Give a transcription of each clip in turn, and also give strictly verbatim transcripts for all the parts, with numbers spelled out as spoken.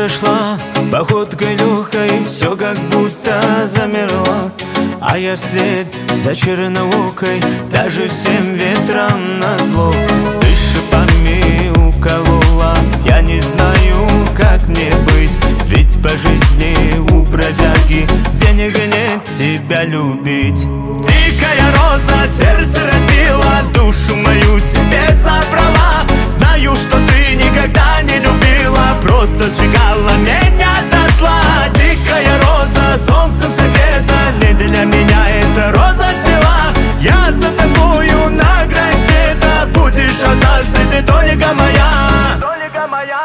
прошла походкой легкой, все как будто замерло, а я вслед за черноокой, даже всем ветрам назло. Ты шипами уколола, я не знаю, как мне быть, ведь по жизни у бродяги денег нет тебя любить. Дикая роза сердце разбила, душу мою себе забрала. Знаю, что ты никогда не любила, просто сжигала меня дотла. Дикая роза солнцем согрета, не для меня эта роза цвела. Я за тобою на край света, будешь однажды ты только моя, только моя.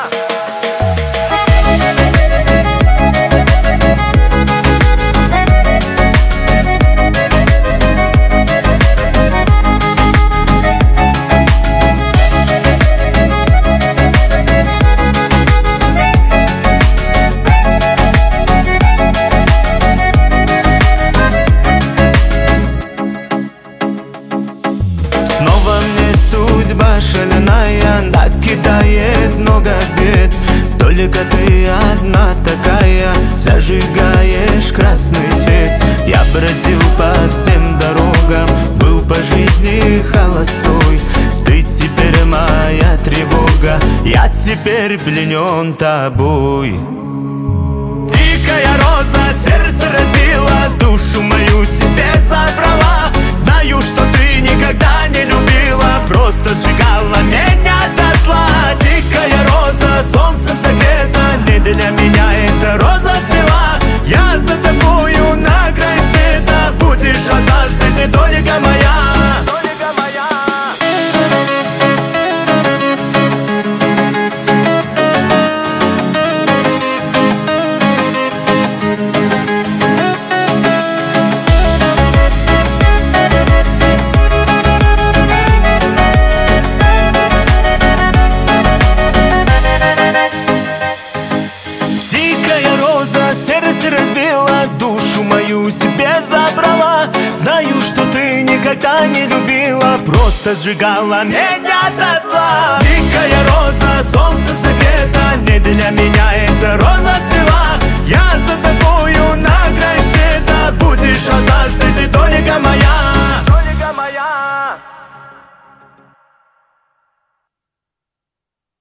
Снова мне судьба шальная накидает много бед. Только ты одна такая, зажигаешь красный свет. Я бродил по всем дорогам, был по жизни холостой. Ты теперь моя тревога, я теперь пленен тобой. Дикая роза сердце разбила, душу мою себе забрала. Знаю, что ты никогда не любила, просто сжигала меня дотла. Дикая роза солнцем согрета, не для меня эта роза цвела. Я за тобою на край света, будешь однажды ты только моя, только моя. Сердце разбила, душу мою себе забрала. Знаю, что ты никогда не любила, просто сжигала меня дотла. Дикая роза солнцем согрета, не для меня эта роза цвела. Я за тобою на край света, будешь однажды ты только моя.